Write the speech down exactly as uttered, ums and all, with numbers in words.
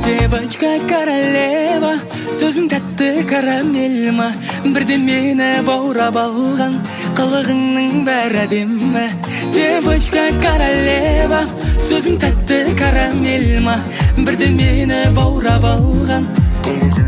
Девочка королева, сөзің тәтті карамель ма, бірден мені баурап алған, қылығыңның бәрі әдемі. Девочка королева, сөзің тәтті карамель ма, бірден мені баурап алған.